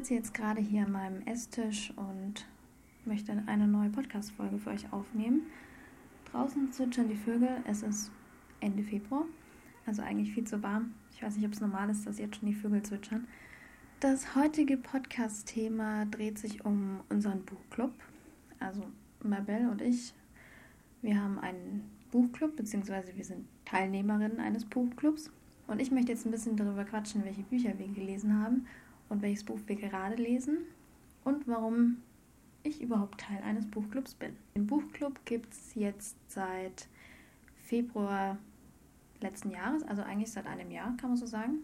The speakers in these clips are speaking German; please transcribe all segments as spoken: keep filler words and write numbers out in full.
sitze jetzt gerade hier an meinem Esstisch und möchte eine neue Podcast-Folge für euch aufnehmen. Draußen zwitschern die Vögel, es ist Ende Februar, also eigentlich viel zu warm. Ich weiß nicht, ob es normal ist, dass jetzt schon die Vögel zwitschern. Das heutige Podcast-Thema dreht sich um unseren Buchclub. Also Mabel und ich, wir haben einen Buchclub, beziehungsweise wir sind Teilnehmerinnen eines Buchclubs. Und ich möchte jetzt ein bisschen darüber quatschen, welche Bücher wir gelesen haben und welches Buch wir gerade lesen und warum ich überhaupt Teil eines Buchclubs bin. Den Buchclub gibt es jetzt seit Februar letzten Jahres, also eigentlich seit einem Jahr, kann man so sagen.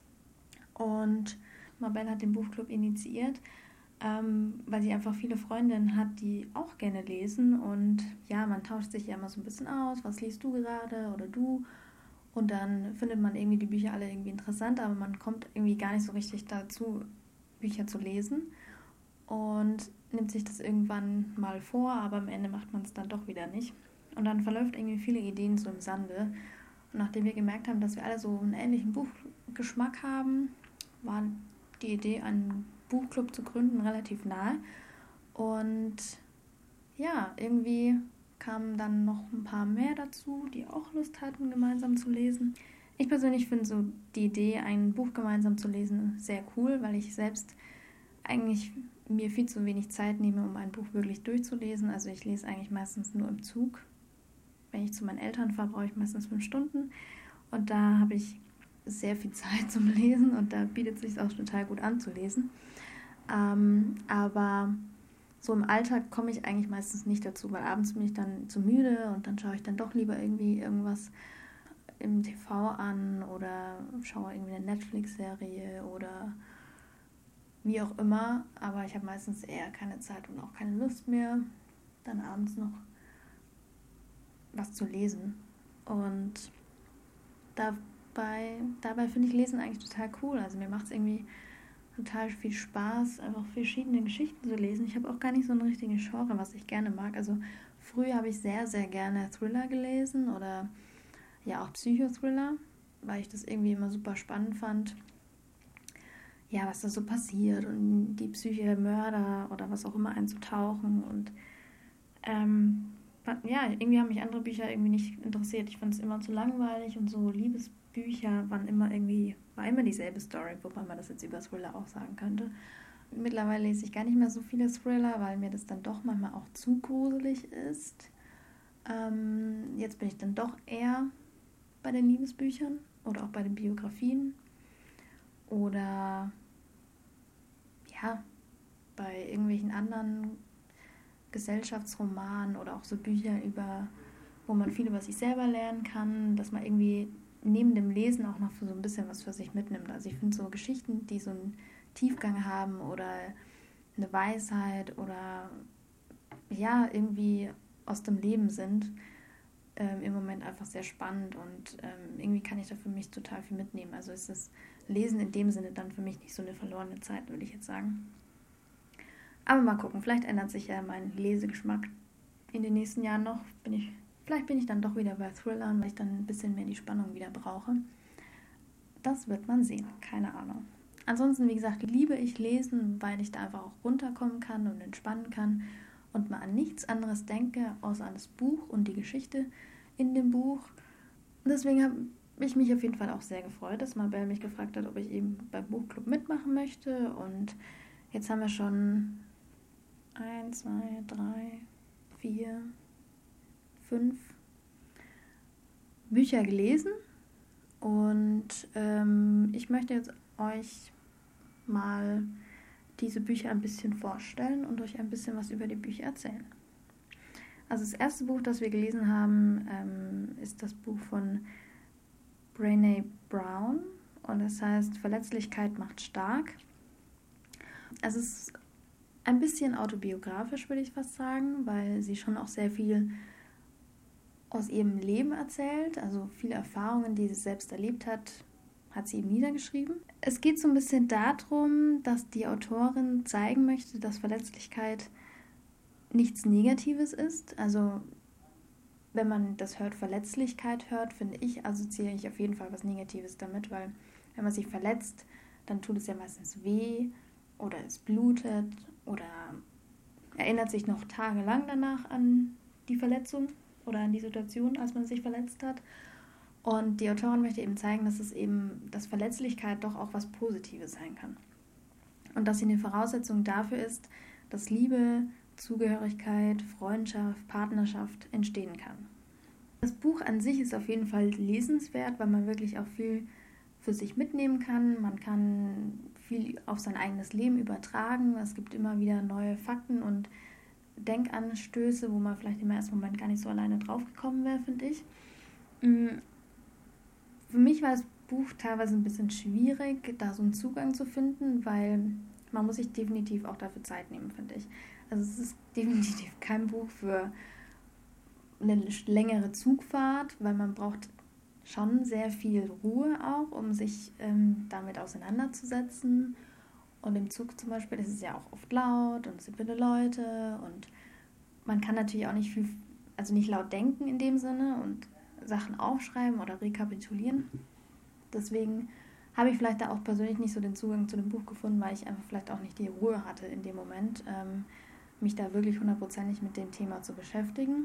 Und Mabel hat den Buchclub initiiert, ähm, weil sie einfach viele Freundinnen hat, die auch gerne lesen. Und ja, man tauscht sich ja immer so ein bisschen aus, was liest du gerade oder du? Und dann findet man irgendwie die Bücher alle irgendwie interessant, aber man kommt irgendwie gar nicht so richtig dazu, Bücher zu lesen. Und nimmt sich das irgendwann mal vor, aber am Ende macht man es dann doch wieder nicht. Und dann verläuft irgendwie viele Ideen so im Sande. Und nachdem wir gemerkt haben, dass wir alle so einen ähnlichen Buchgeschmack haben, war die Idee, einen Buchclub zu gründen, relativ nahe. Und ja, irgendwie kamen dann noch ein paar mehr dazu, die auch Lust hatten, gemeinsam zu lesen. Ich persönlich finde so die Idee, ein Buch gemeinsam zu lesen, sehr cool, weil ich selbst eigentlich mir viel zu wenig Zeit nehme, um ein Buch wirklich durchzulesen. Also ich lese eigentlich meistens nur im Zug. Wenn ich zu meinen Eltern fahre, brauche ich meistens fünf Stunden. Und da habe ich sehr viel Zeit zum Lesen und da bietet es sich auch total gut an zu lesen. Ähm, aber so im Alltag komme ich eigentlich meistens nicht dazu, weil abends bin ich dann zu müde und dann schaue ich dann doch lieber irgendwie irgendwas im T V an oder schaue irgendwie eine Netflix-Serie oder wie auch immer. Aber ich habe meistens eher keine Zeit und auch keine Lust mehr, dann abends noch was zu lesen. Und dabei, dabei finde ich Lesen eigentlich total cool. Also mir macht es irgendwie total viel Spaß, einfach verschiedene Geschichten zu lesen. Ich habe auch gar nicht so ein richtiges Genre, was ich gerne mag. Also früher habe ich sehr, sehr gerne Thriller gelesen oder ja auch Psychothriller, weil ich das irgendwie immer super spannend fand. Ja, was da so passiert und die Psyche der Mörder oder was auch immer einzutauchen. Und ähm, ja, irgendwie haben mich andere Bücher irgendwie nicht interessiert. Ich fand es immer zu langweilig und so Liebesbücher waren immer irgendwie, war immer dieselbe Story, wobei man das jetzt über Thriller auch sagen könnte. Mittlerweile lese ich gar nicht mehr so viele Thriller, weil mir das dann doch manchmal auch zu gruselig ist. Ähm, jetzt bin ich dann doch eher bei den Liebesbüchern oder auch bei den Biografien oder ja, bei irgendwelchen anderen Gesellschaftsromanen oder auch so Bücher, über, wo man viel über sich selber lernen kann, dass man irgendwie neben dem Lesen auch noch so ein bisschen was für sich mitnimmt. Also ich finde so Geschichten, die so einen Tiefgang haben oder eine Weisheit oder ja, irgendwie aus dem Leben sind, ähm, im Moment einfach sehr spannend und ähm, irgendwie kann ich da für mich total viel mitnehmen. Also ist das Lesen in dem Sinne dann für mich nicht so eine verlorene Zeit, würde ich jetzt sagen. Aber mal gucken, vielleicht ändert sich ja mein Lesegeschmack in den nächsten Jahren noch. Bin ich, vielleicht bin ich dann doch wieder bei Thrillern, weil ich dann ein bisschen mehr die Spannung wieder brauche. Das wird man sehen, keine Ahnung. Ansonsten, wie gesagt, liebe ich Lesen, weil ich da einfach auch runterkommen kann und entspannen kann und mal an nichts anderes denke, außer an das Buch und die Geschichte in dem Buch. Und deswegen habe ich mich auf jeden Fall auch sehr gefreut, dass Mabel mich gefragt hat, ob ich eben beim Buchclub mitmachen möchte. Und jetzt haben wir schon eins, zwei, drei, vier, fünf Bücher gelesen. Und ähm, ich möchte jetzt euch mal diese Bücher ein bisschen vorstellen und euch ein bisschen was über die Bücher erzählen. Also das erste Buch, das wir gelesen haben, ähm, ist das Buch von Brené Brown und das heißt Verletzlichkeit macht stark. Es ist ein bisschen autobiografisch, würde ich fast sagen, weil sie schon auch sehr viel aus ihrem Leben erzählt, also viele Erfahrungen, die sie selbst erlebt hat, hat sie eben niedergeschrieben. Es geht so ein bisschen darum, dass die Autorin zeigen möchte, dass Verletzlichkeit nichts Negatives ist. Also wenn man das Wort Verletzlichkeit hört, finde ich, assoziiere ich auf jeden Fall was Negatives damit, weil wenn man sich verletzt, dann tut es ja meistens weh oder es blutet oder erinnert sich noch tagelang danach an die Verletzung oder an die Situation, als man sich verletzt hat. Und die Autorin möchte eben zeigen, dass es eben, dass Verletzlichkeit doch auch was Positives sein kann. Und dass sie eine Voraussetzung dafür ist, dass Liebe, Zugehörigkeit, Freundschaft, Partnerschaft entstehen kann. Das Buch an sich ist auf jeden Fall lesenswert, weil man wirklich auch viel für sich mitnehmen kann. Man kann viel auf sein eigenes Leben übertragen. Es gibt immer wieder neue Fakten und Denkanstöße, wo man vielleicht im ersten Moment gar nicht so alleine drauf gekommen wäre, finde ich. Für mich war das Buch teilweise ein bisschen schwierig, da so einen Zugang zu finden, weil man muss sich definitiv auch dafür Zeit nehmen, finde ich. Also es ist definitiv kein Buch für eine längere Zugfahrt, weil man braucht schon sehr viel Ruhe auch, um sich ähm, damit auseinanderzusetzen. Und im Zug zum Beispiel ist es ja auch oft laut und es sind viele Leute und man kann natürlich auch nicht viel, also nicht laut denken in dem Sinne und Sachen aufschreiben oder rekapitulieren. Deswegen habe ich vielleicht da auch persönlich nicht so den Zugang zu dem Buch gefunden, weil ich einfach vielleicht auch nicht die Ruhe hatte in dem Moment, ähm, mich da wirklich hundertprozentig mit dem Thema zu beschäftigen.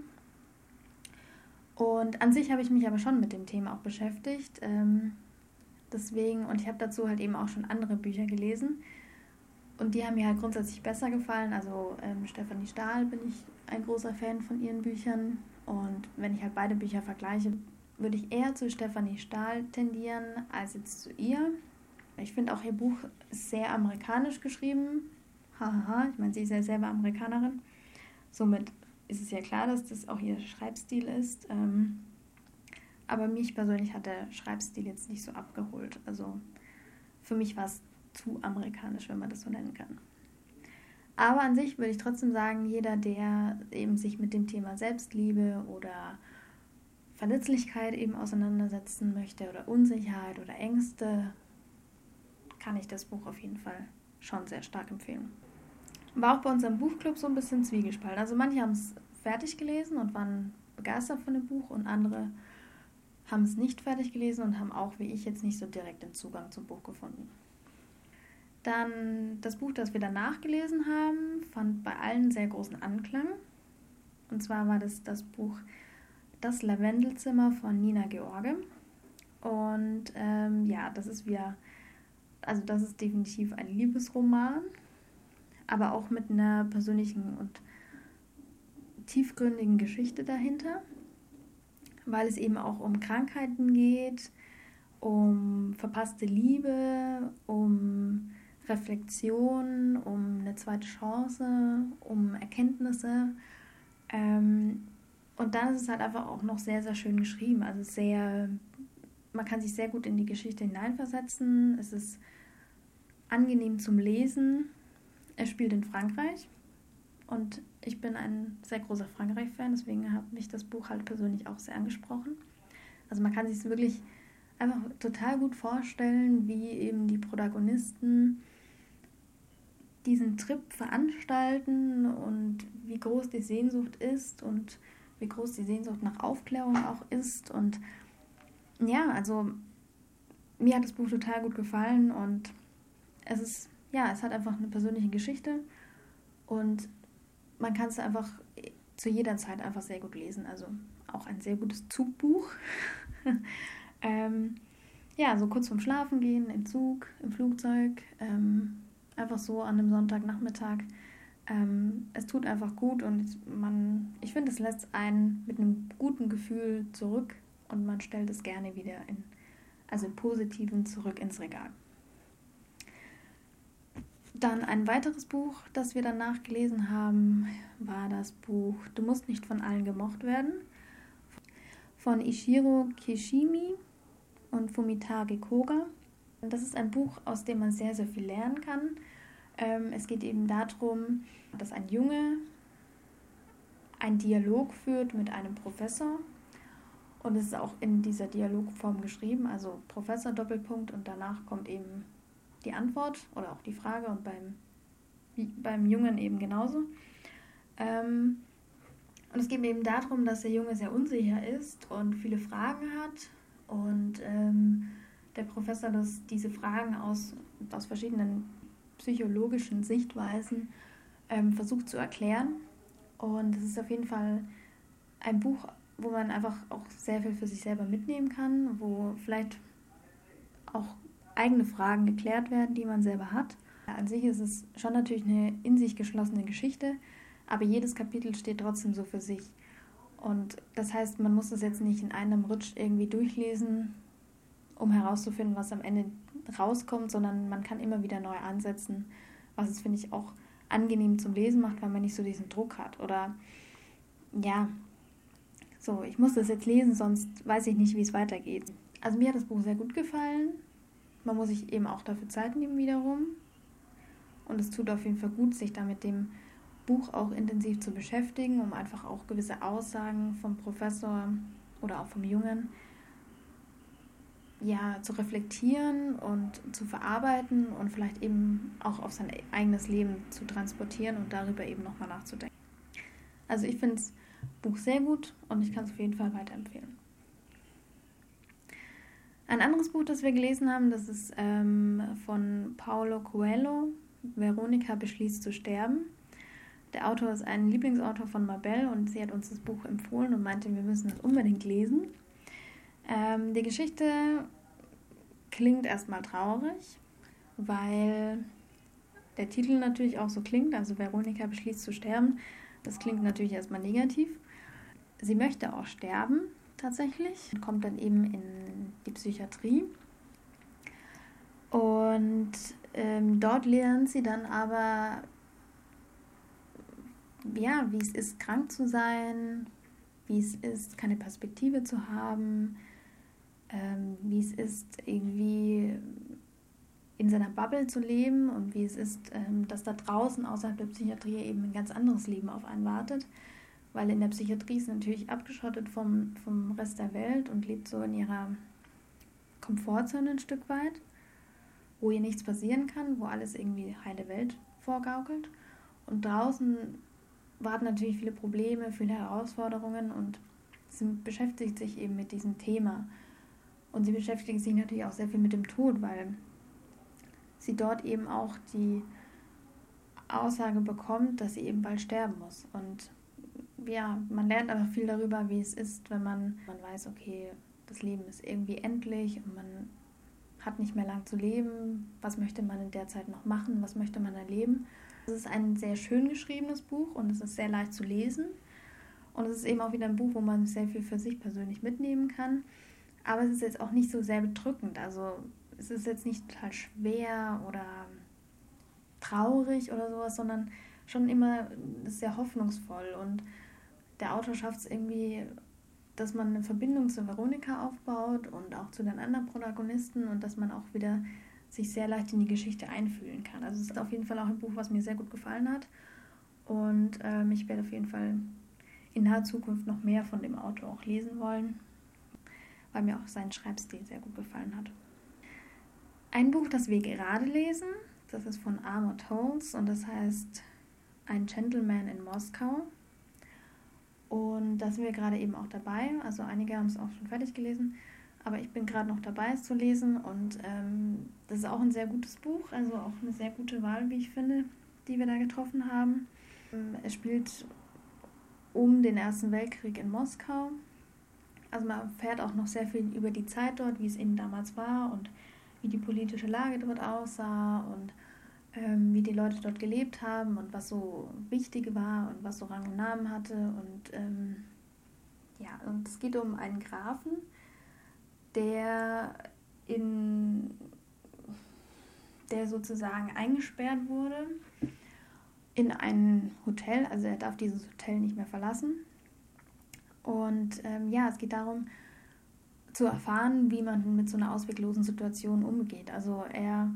Und an sich habe ich mich aber schon mit dem Thema auch beschäftigt. Ähm, deswegen, und ich habe dazu halt eben auch schon andere Bücher gelesen. Und die haben mir halt grundsätzlich besser gefallen. Also ähm, Stefanie Stahl bin ich ein großer Fan von ihren Büchern. Und wenn ich halt beide Bücher vergleiche, würde ich eher zu Stefanie Stahl tendieren als jetzt zu ihr. Ich finde auch ihr Buch ist sehr amerikanisch geschrieben. Hahaha, ich meine, sie ist ja selber Amerikanerin. Somit ist es ja klar, dass das auch ihr Schreibstil ist. Ähm, aber mich persönlich hat der Schreibstil jetzt nicht so abgeholt. Also für mich war es zu amerikanisch, wenn man das so nennen kann. Aber an sich würde ich trotzdem sagen, jeder, der eben sich mit dem Thema Selbstliebe oder Verletzlichkeit eben auseinandersetzen möchte oder Unsicherheit oder Ängste, kann ich das Buch auf jeden Fall schon sehr stark empfehlen. War auch bei unserem Buchclub so ein bisschen zwiegespalten. Also manche haben es fertig gelesen und waren begeistert von dem Buch und andere haben es nicht fertig gelesen und haben auch, wie ich, jetzt nicht so direkt den Zugang zum Buch gefunden. Dann das Buch, das wir danach gelesen haben, fand bei allen sehr großen Anklang. Und zwar war das das Buch Das Lavendelzimmer von Nina George. Und ähm, ja, das ist wieder, also das ist definitiv ein Liebesroman, aber auch mit einer persönlichen und tiefgründigen Geschichte dahinter, weil es eben auch um Krankheiten geht, um verpasste Liebe, um Reflexion, um eine zweite Chance, um Erkenntnisse. Ähm, und dann ist es halt einfach auch noch sehr, sehr schön geschrieben. Also sehr, man kann sich sehr gut in die Geschichte hineinversetzen. Es ist angenehm zum Lesen. Es spielt in Frankreich. Und ich bin ein sehr großer Frankreich-Fan, deswegen hat mich das Buch halt persönlich auch sehr angesprochen. Also man kann sich es wirklich einfach total gut vorstellen, wie eben die Protagonisten diesen Trip veranstalten und wie groß die Sehnsucht ist und wie groß die Sehnsucht nach Aufklärung auch ist. Und ja, also mir hat das Buch total gut gefallen und es ist, ja, es hat einfach eine persönliche Geschichte und man kann es einfach zu jeder Zeit einfach sehr gut lesen. Also auch ein sehr gutes Zugbuch. ähm, ja, so kurz vorm Schlafen gehen, im Zug, im Flugzeug, ähm, einfach so an einem Sonntagnachmittag. Ähm, es tut einfach gut und man, ich finde, es lässt einen mit einem guten Gefühl zurück und man stellt es gerne wieder in, also im Positiven zurück ins Regal. Dann ein weiteres Buch, das wir danach gelesen haben, war das Buch Du musst nicht von allen gemocht werden von Ishiro Kishimi und Fumitake Koga. Das ist ein Buch, aus dem man sehr, sehr viel lernen kann. Ähm, es geht eben darum, dass ein Junge einen Dialog führt mit einem Professor und es ist auch in dieser Dialogform geschrieben, also Professor Doppelpunkt und danach kommt eben die Antwort oder auch die Frage und beim, beim Jungen eben genauso. Ähm, und es geht eben darum, dass der Junge sehr unsicher ist und viele Fragen hat und ähm, der Professor das, diese Fragen aus, aus verschiedenen psychologischen Sichtweisen ähm, versucht zu erklären. Und es ist auf jeden Fall ein Buch, wo man einfach auch sehr viel für sich selber mitnehmen kann, wo vielleicht auch eigene Fragen geklärt werden, die man selber hat. An sich ist es schon natürlich eine in sich geschlossene Geschichte, aber jedes Kapitel steht trotzdem so für sich. Und das heißt, man muss es jetzt nicht in einem Rutsch irgendwie durchlesen, um herauszufinden, was am Ende rauskommt, sondern man kann immer wieder neu ansetzen, was es, finde ich, auch angenehm zum Lesen macht, weil man nicht so diesen Druck hat. Oder ja, so, ich muss das jetzt lesen, sonst weiß ich nicht, wie es weitergeht. Also mir hat das Buch sehr gut gefallen. Man muss sich eben auch dafür Zeit nehmen wiederum. Und es tut auf jeden Fall gut, sich da mit dem Buch auch intensiv zu beschäftigen, um einfach auch gewisse Aussagen vom Professor oder auch vom Jungen ja, zu reflektieren und zu verarbeiten und vielleicht eben auch auf sein eigenes Leben zu transportieren und darüber eben nochmal nachzudenken. Also ich finde das Buch sehr gut und ich kann es auf jeden Fall weiterempfehlen. Ein anderes Buch, das wir gelesen haben, das ist ähm, von Paulo Coelho, Veronika beschließt zu sterben. Der Autor ist ein Lieblingsautor von Mabel und sie hat uns das Buch empfohlen und meinte, wir müssen es unbedingt lesen. Ähm, die Geschichte klingt erstmal traurig, weil der Titel natürlich auch so klingt, also Veronika beschließt zu sterben. Das klingt natürlich erstmal negativ. Sie möchte auch sterben, tatsächlich, und kommt dann eben in die Psychiatrie. Und ähm, dort lernt sie dann aber, ja, wie es ist, krank zu sein, wie es ist, keine Perspektive zu haben, ähm, wie es ist, irgendwie in seiner Bubble zu leben und wie es ist, ähm, dass da draußen außerhalb der Psychiatrie eben ein ganz anderes Leben auf einen wartet, weil in der Psychiatrie ist sie natürlich abgeschottet vom, vom Rest der Welt und lebt so in ihrer Komfortzone ein Stück weit, wo ihr nichts passieren kann, wo alles irgendwie heile Welt vorgaukelt. Und draußen warten natürlich viele Probleme, viele Herausforderungen und sie beschäftigt sich eben mit diesem Thema. Und sie beschäftigt sich natürlich auch sehr viel mit dem Tod, weil sie dort eben auch die Aussage bekommt, dass sie eben bald sterben muss. Und ja, man lernt einfach viel darüber, wie es ist, wenn man, man weiß, okay, das Leben ist irgendwie endlich und man hat nicht mehr lang zu leben. Was möchte man in der Zeit noch machen? Was möchte man erleben? Es ist ein sehr schön geschriebenes Buch und es ist sehr leicht zu lesen. Und es ist eben auch wieder ein Buch, wo man sehr viel für sich persönlich mitnehmen kann. Aber es ist jetzt auch nicht so sehr bedrückend. Also es ist jetzt nicht total schwer oder traurig oder sowas, sondern schon immer sehr hoffnungsvoll. Und der Autor schafft es irgendwie, dass man eine Verbindung zu Veronika aufbaut und auch zu den anderen Protagonisten und dass man auch wieder sich sehr leicht in die Geschichte einfühlen kann. Also es ist auf jeden Fall auch ein Buch, was mir sehr gut gefallen hat. Und ähm, ich werde auf jeden Fall in naher Zukunft noch mehr von dem Autor auch lesen wollen, weil mir auch sein Schreibstil sehr gut gefallen hat. Ein Buch, das wir gerade lesen, das ist von Amor Towles und das heißt Ein Gentleman in Moskau. Und da sind wir gerade eben auch dabei. Also einige haben es auch schon fertig gelesen, aber ich bin gerade noch dabei, es zu lesen. Und ähm, das ist auch ein sehr gutes Buch, also auch eine sehr gute Wahl, wie ich finde, die wir da getroffen haben. Es spielt um den Ersten Weltkrieg in Moskau. Also man erfährt auch noch sehr viel über die Zeit dort, wie es eben damals war und wie die politische Lage dort aussah und ähm, wie die Leute dort gelebt haben und was so wichtig war und was so Rang und Namen hatte. Und ähm, ja, und es geht um einen Grafen, der in der sozusagen eingesperrt wurde in ein Hotel, also er darf dieses Hotel nicht mehr verlassen. Und ähm, ja, es geht darum, zu erfahren, wie man mit so einer ausweglosen Situation umgeht. Also er,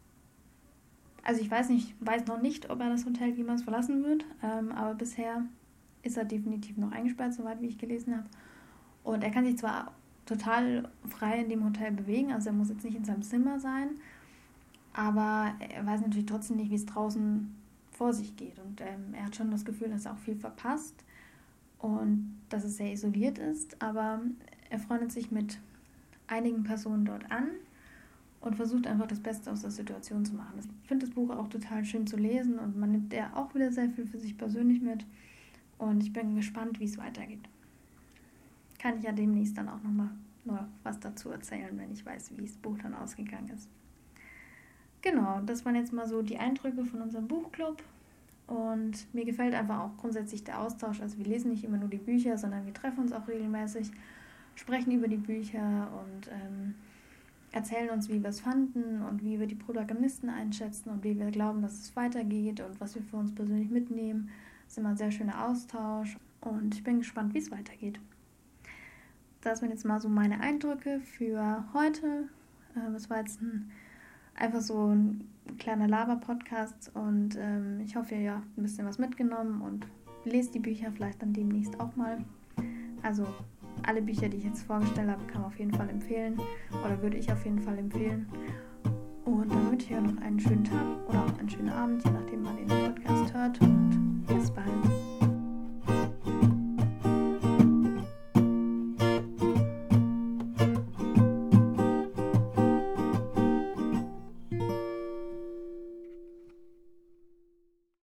also ich weiß nicht, weiß noch nicht, ob er das Hotel jemals verlassen wird, ähm, aber bisher ist er definitiv noch eingesperrt, soweit wie ich gelesen habe. Und er kann sich zwar total frei in dem Hotel bewegen, also er muss jetzt nicht in seinem Zimmer sein, aber er weiß natürlich trotzdem nicht, wie es draußen vor sich geht. Und ähm, er hat schon das Gefühl, dass er auch viel verpasst und dass es sehr isoliert ist, aber er freundet sich mit einigen Personen dort an und versucht einfach das Beste aus der Situation zu machen. Ich finde das Buch auch total schön zu lesen und man nimmt ja auch wieder sehr viel für sich persönlich mit und ich bin gespannt, wie es weitergeht. Kann ich ja demnächst dann auch nochmal noch was dazu erzählen, wenn ich weiß, wie das Buch dann ausgegangen ist. Genau, das waren jetzt mal so die Eindrücke von unserem Buchclub und mir gefällt einfach auch grundsätzlich der Austausch. Also wir lesen nicht immer nur die Bücher, sondern wir treffen uns auch regelmäßig, sprechen über die Bücher und ähm, erzählen uns, wie wir es fanden und wie wir die Protagonisten einschätzen und wie wir glauben, dass es weitergeht und was wir für uns persönlich mitnehmen. Das ist immer ein sehr schöner Austausch und ich bin gespannt, wie es weitergeht. Das waren jetzt mal so meine Eindrücke für heute. Es war jetzt ein, einfach so ein kleiner Laber-Podcast und ähm, ich hoffe, ihr habt ein bisschen was mitgenommen und lest die Bücher vielleicht dann demnächst auch mal. Also alle Bücher, die ich jetzt vorgestellt habe, kann man auf jeden Fall empfehlen oder würde ich auf jeden Fall empfehlen. Und dann wünsche ich euch noch einen schönen Tag oder auch einen schönen Abend, je nachdem, wann ihr den Podcast